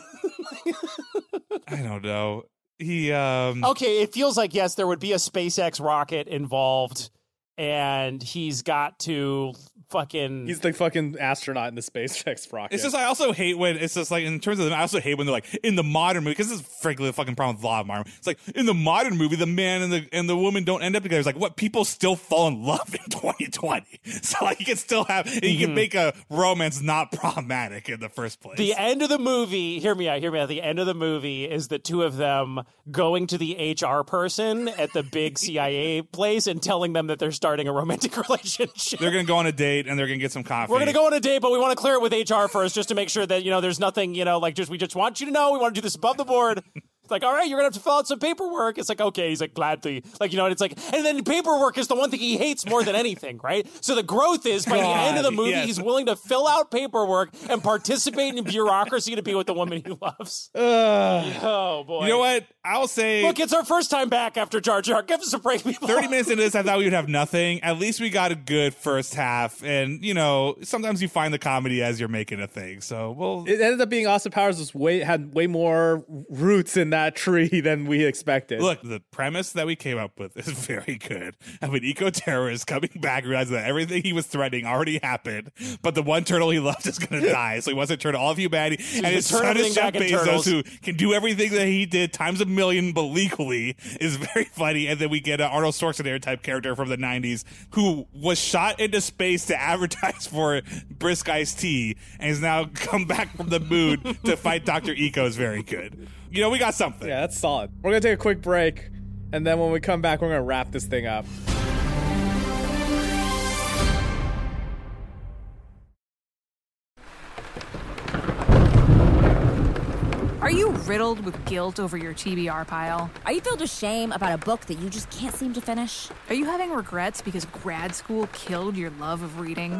I don't know. He Okay, it feels like, yes, there would be a SpaceX rocket involved, and he's got to fucking... He's the fucking astronaut in the SpaceX rocket. It's just I also hate when it's just like in terms of them. I also hate when they're like in the modern movie, because this is frankly the fucking problem with a lot of modern. It's like in the modern movie, the man and the woman don't end up together. It's like what, people still fall in love in 2020. So like you can still have you can make a romance not problematic in the first place. The end of the movie, hear me out. The end of the movie is the two of them going to the HR person at the big CIA place and telling them that they're starting a romantic relationship. They're gonna go on a date and they're gonna get some coffee. We're going to go on a date, but we want to clear it with HR first just to make sure that, there's nothing, we just want you to know. We want to do this above the board. It's like, all right, you're going to have to fill out some paperwork. It's like, okay. He's like, gladly. Like, and it's like, and then paperwork is the one thing he hates more than anything, right? So the growth is by the end of the movie, yes. he's willing to fill out paperwork and participate in bureaucracy to be with the woman he loves. Oh, boy. You know what? I'll say, Look, it's our first time back after Jar Jar. Give us a break, people. 30 minutes into this, I thought we would have nothing. At least we got a good first half. And, sometimes you find the comedy as you're making a thing. So, well. It ended up being Austin Powers had way more roots in that tree than we expected. Look, the premise that we came up with is very good. Of an eco-terrorist coming back, realizing that everything he was threatening already happened, but the one turtle he loved is going to die. So he wants to turn all of humanity. And his turn son is everything Jeff back in Bezos, turtles. who can do everything that he did times a million, but legally, is very funny. And then we get an Arnold Schwarzenegger type character from the 90s who was shot into space to advertise for Brisk Iced Tea and has now come back from the moon to fight Dr. Eco is very good. We got something. Yeah, that's solid. We're going to take a quick break, and then when we come back, we're going to wrap this thing up. Are you riddled with guilt over your TBR pile? Are you filled with shame about a book that you just can't seem to finish? Are you having regrets because grad school killed your love of reading?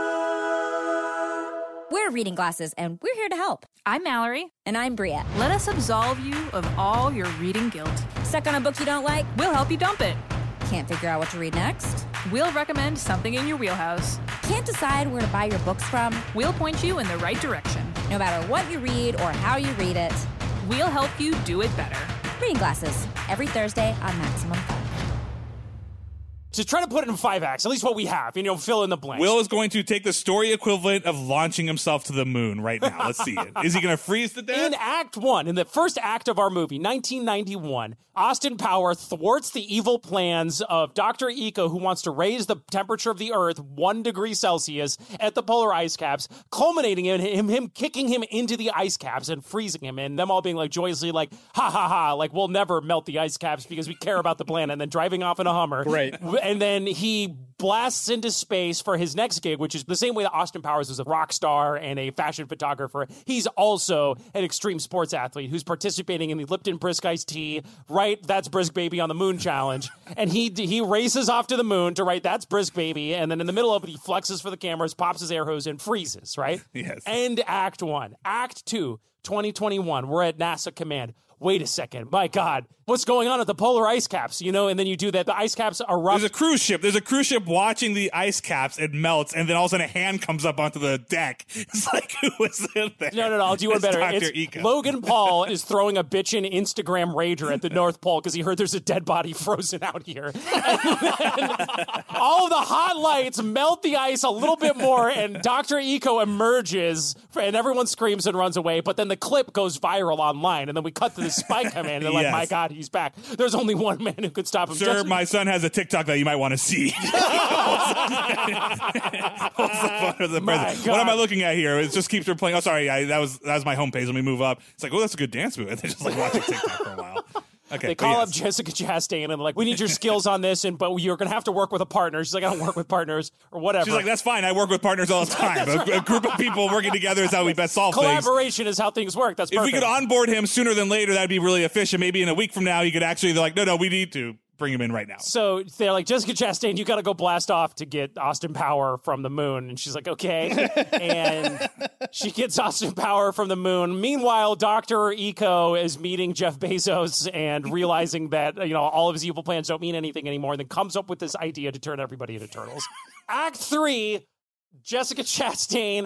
We're Reading Glasses, and we're here to help. I'm Mallory. And I'm Bria. Let us absolve you of all your reading guilt. Stuck on a book you don't like? We'll help you dump it. Can't figure out what to read next? We'll recommend something in your wheelhouse. Can't decide where to buy your books from? We'll point you in the right direction. No matter what you read or how you read it, we'll help you do it better. Reading Glasses, every Thursday on Maximum Fun. To try to put it in 5 acts, at least what we have, fill in the blanks. Will is going to take the story equivalent of launching himself to the moon right now. Let's see it. Is he going to freeze to death? In Act 1, in the first act of our movie, 1991, Austin Power thwarts the evil plans of Dr. Eco, who wants to raise the temperature of the Earth 1 degree Celsius at the polar ice caps, culminating in him kicking him into the ice caps and freezing him, and them all being like joyously like, ha ha ha, like we'll never melt the ice caps because we care about the planet, and then driving off in a Hummer. Great. And then he blasts into space for his next gig, which is the same way that Austin Powers is a rock star and a fashion photographer. He's also an extreme sports athlete who's participating in the Lipton Brisk Iced Tea, right? That's Brisk Baby on the Moon Challenge. And he races off to the moon to write That's Brisk Baby. And then in the middle of it, he flexes for the cameras, pops his air hose, and freezes, right? Yes. End Act 1. Act 2, 2021. We're at NASA Command. wait a second, my God, what's going on at the polar ice caps? You know, and then you do that. The ice caps erupt. There's a cruise ship watching the ice caps. It melts, and then all of a sudden a hand comes up onto the deck. It's like, who was in there? No, I'll do one better. Dr. It's Iko. Logan Paul is throwing a bitchin' Instagram rager at the North Pole because he heard there's a dead body frozen out here. And then all of the hot lights melt the ice a little bit more, and Dr. Iko emerges, and everyone screams and runs away, but then the clip goes viral online, and then we cut to the spy come in, and they're like, my God, he's back. There's only one man who could stop him. Sir, my son has a TikTok that you might want to see. What's the fun of the president? What am I looking at here? It just keeps replaying. Oh, sorry, that was my homepage. Let me move up. It's like, oh, that's a good dance move. And they're just like watching TikTok for a while. Okay, they call up Jessica Chastain and they're like, we need your skills on this, but you're going to have to work with a partner. She's like, I don't work with partners or whatever. She's like, that's fine. I work with partners all the time. A group of people working together is how we best solve things. Collaboration is how things work. That's perfect. If we could onboard him sooner than later, that'd be really efficient. Maybe in a week from now, he could actually, they're like, no, we need to bring him in right now. So they're like, Jessica Chastain, you got to go blast off to get Austin Power from the moon. And she's like, okay. And she gets Austin Power from the moon. Meanwhile, Dr. Iko is meeting Jeff Bezos and realizing that, all of his evil plans don't mean anything anymore, and then comes up with this idea to turn everybody into turtles. Act 3, Jessica Chastain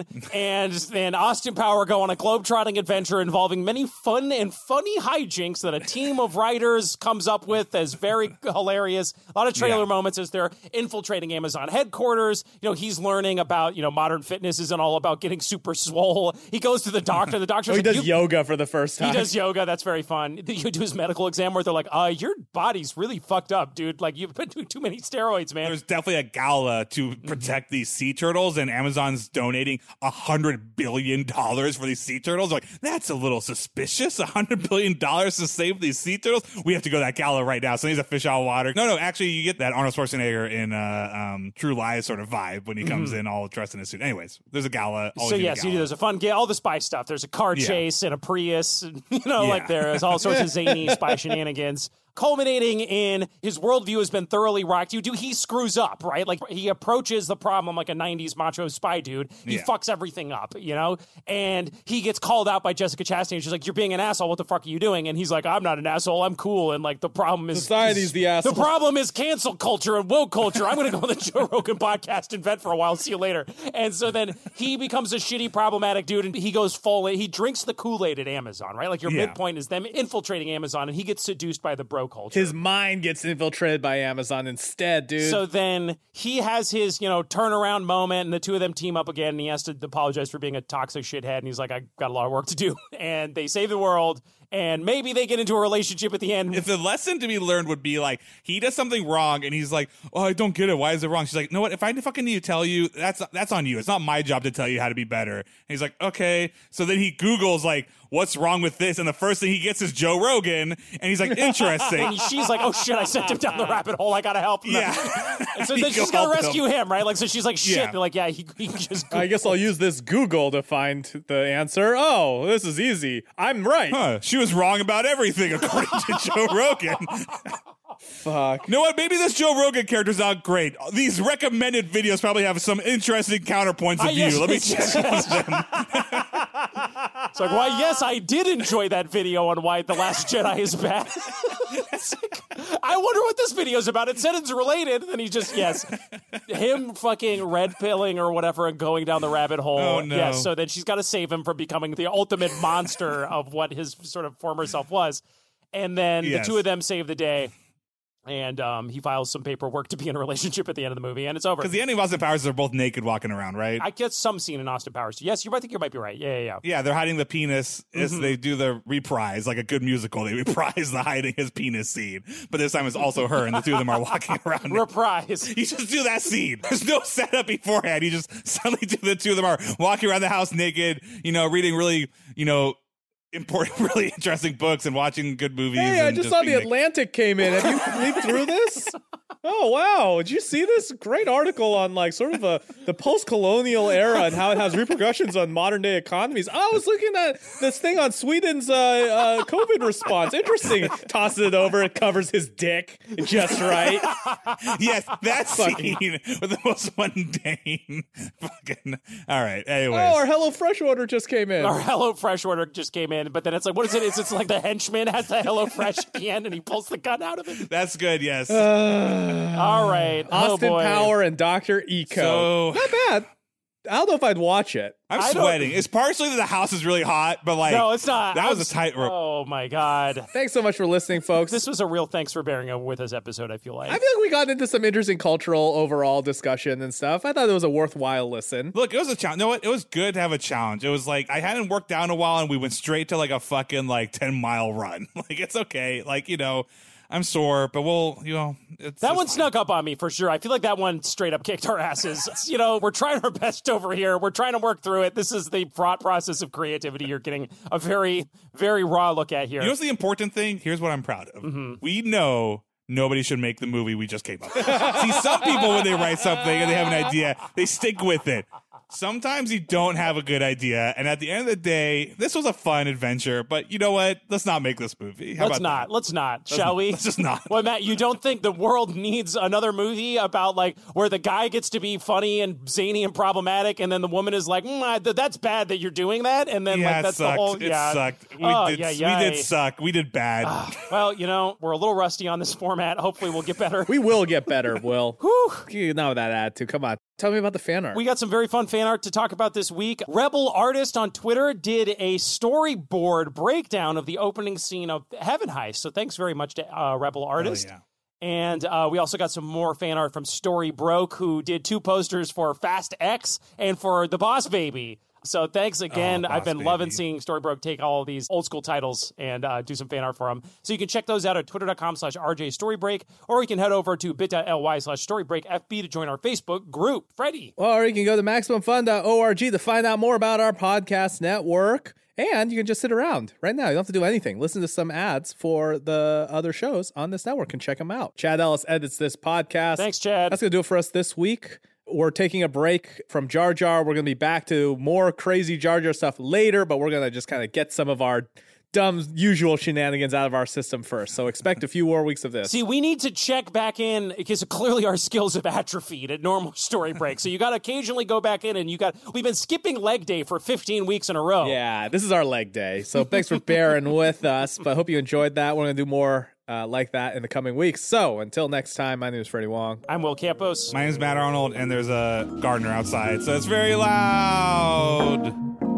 and Austin Power go on a globetrotting adventure involving many fun and funny hijinks that a team of writers comes up with as very hilarious. A lot of trailer moments as they're infiltrating Amazon headquarters. He's learning about, modern fitness isn't all about getting super swole. He goes to the doctor. The doctor's he does yoga for the first time. He does yoga. That's very fun. You do his medical exam where they're like, your body's really fucked up, dude. Like, you've been doing too many steroids, man. There's definitely a gala to protect these sea turtles, and Amazon's donating $100 billion for these sea turtles. Like, that's a little suspicious. $100 billion to save these sea turtles. We have to go to that gala right now. So he's a fish out of water. No, actually, you get that Arnold Schwarzenegger in True Lies sort of vibe when he comes in all dressed in a suit. Anyways, there's a gala. So yes, there's a fun all the spy stuff. There's a car chase and a Prius. And, like there's all sorts of zany spy shenanigans. Culminating in his worldview has been thoroughly rocked. He screws up, right? Like, he approaches the problem like a 90s macho spy dude. He fucks everything up, and he gets called out by Jessica Chastain. She's like, you're being an asshole. What the fuck are you doing? And he's like, I'm not an asshole. I'm cool. And like, the problem is society's the asshole. The problem is cancel culture and woke culture. I'm going to go on the Joe Rogan podcast and vent for a while. See you later. And so then he becomes a shitty, problematic dude, and he goes full. He drinks the Kool-Aid at Amazon, right? Like, your midpoint is them infiltrating Amazon, and he gets seduced by the bro culture. His mind gets infiltrated by Amazon instead, dude. So then he has his, turnaround moment, and the two of them team up again, and he has to apologize for being a toxic shithead, and he's like, I got a lot of work to do. And they save the world, and maybe they get into a relationship at the end. If the lesson to be learned would be like, he does something wrong, and he's like, oh, I don't get it. Why is it wrong? She's like, you know what? If I fucking need to tell you, that's on you. It's not my job to tell you how to be better. And he's like, okay. So then he Googles, like, what's wrong with this? And the first thing he gets is Joe Rogan, and he's like, interesting. And she's like, oh shit, I sent him down the rabbit hole. I gotta help him. Yeah. And so then she's gotta rescue him, right? Like, so she's like, shit. Yeah. They're like, yeah, he just. I guess I'll use this Google to find the answer. Oh, this is easy. I'm right. Huh. She was wrong about everything, according to Joe Rogan. Fuck. You know what? Maybe this Joe Rogan character's not great. These recommended videos probably have some interesting counterpoints of view. Let me check them. It's like, why, yes, I did enjoy that video on why The Last Jedi is bad. I wonder what this video's about. It said it's related. And he just, him fucking red pilling or whatever and going down the rabbit hole. Oh, no. Yes, so then she's got to save him from becoming the ultimate monster of what his sort of former self was. And then the two of them save the day. And he files some paperwork to be in a relationship at the end of the movie, and it's over. Because the ending of Austin Powers, they're both naked walking around, right? I get some scene in Austin Powers. Yes, I think you might be right. Yeah. Yeah, they're hiding the penis. They do the reprise, like a good musical. They reprise the hiding his penis scene. But this time it's also her, and the two of them are walking around. Reprise. You just do that scene. There's no setup beforehand. You just suddenly do the two of them are walking around the house naked, reading really, important, really interesting books and watching good movies. Hey, I just saw The Atlantic came in. Have you leafed through this? Oh, wow. Did you see this great article on like sort of the post-colonial era and how it has repercussions on modern day economies? I was looking at this thing on Sweden's COVID response. Interesting. Tosses it over. It covers his dick just right. Yes, that scene with the most mundane fucking. All right. Anyways. Oh, our HelloFresh order just came in. Our HelloFresh order just came in. in, but then it's like, what is it? It's like the henchman has the HelloFresh at the end and he pulls the gun out of it. That's good, yes. All right. Austin Power and Dr. Eco. So- Not bad. I don't know if I'd watch it. I'm I don't- sweating. It's partially that the house is really hot, but like, No, it's not. That was a tightrope. Oh, my God. Thanks so much for listening, folks. This was a real thanks for bearing with us episode, I feel like. I feel like we got into some interesting cultural overall discussion and stuff. I thought it was a worthwhile listen. Look, it was a challenge. You know what? It was good to have a challenge. It was like I hadn't worked out in a while, and we went straight to like a fucking like 10-mile run. Like it's okay. Like I'm sore, but it's That one fine. snuck up on me for sure. I feel like that one straight up kicked our asses. We're trying our best over here. We're trying to work through it. This is the fraught process of creativity you're getting a very, very raw look at here. You know what's the important thing? Here's what I'm proud of. We know nobody should make the movie we just came up with. See, some people, when they write something and they have an idea, they stick with it. Sometimes you don't have a good idea, and at the end of the day, this was a fun adventure, but you know what? Let's not make this movie. How Let's about not. that? Let's not. Shall we? Let's just not. Well, Matt, you don't think the world needs another movie about like where the guy gets to be funny and zany and problematic, and then the woman is like, "That's bad that you're doing that," and then Yeah, like it that's sucked. the whole. It Yeah, sucked. Oh, We did suck. We did bad. Well, we're a little rusty on this format. Hopefully, we'll get better. We will get better, Will. Whew. You know that attitude. Come on. Tell me about the fan art. We got some very fun fan art to talk about this week. Rebel Artist on Twitter did a storyboard breakdown of the opening scene of Heaven Heist. So thanks very much to Rebel Artist. yeah. And we also got some more fan art from Story Broke, who did 2 posters for Fast X and for The Boss Baby. So thanks again. Oh, I've been Boss loving Baby. seeing Storybroke take all of these old school titles and do some fan art for them. So you can check those out at twitter.com/RJStorybreak, or you can head over to bit.ly/StorybreakFB to join our Facebook group. Freddie. Or you can go to MaximumFun.org to find out more about our podcast network. And you can just sit around right now. You don't have to do anything. Listen to some ads for the other shows on this network and check them out. Chad Ellis edits this podcast. Thanks, Chad. That's going to do it for us this week. We're taking a break from Jar Jar. We're going to be back to more crazy Jar Jar stuff later, but we're going to just kind of get some of our dumb usual shenanigans out of our system first. So expect a few more weeks of this. See, we need to check back in because clearly our skills have atrophied at normal story break. So you got to occasionally go back in and we've been skipping leg day for 15 weeks in a row. Yeah, this is our leg day. So thanks for bearing with us, but I hope you enjoyed that. We're going to do more like that in the coming weeks. So until next time, my name is Freddie Wong. I'm Will Campos. My name's Matt Arnold, and there's a gardener outside, so it's very loud.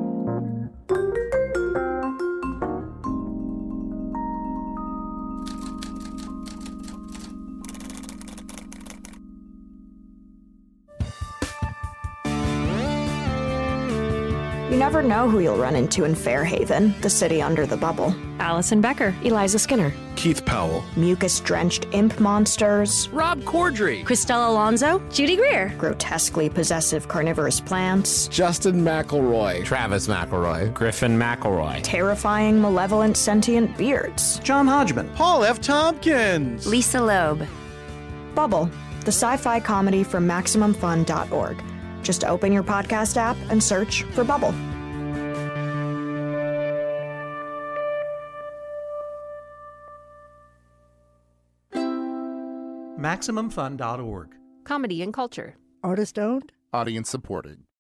You never know who you'll run into in Fairhaven, the city under the bubble. Allison Becker, Eliza Skinner, Keith Powell, Mucus-drenched imp monsters, Rob Corddry, Christelle Alonso, Judy Greer, grotesquely possessive carnivorous plants, Justin McElroy, Travis McElroy, Griffin McElroy, terrifying malevolent sentient beards. John Hodgman, Paul F. Tompkins, Lisa Loeb. Bubble, the sci-fi comedy from MaximumFun.org. Just open your podcast app and search for Bubble. MaximumFun.org. comedy and culture. artist owned. audience supported.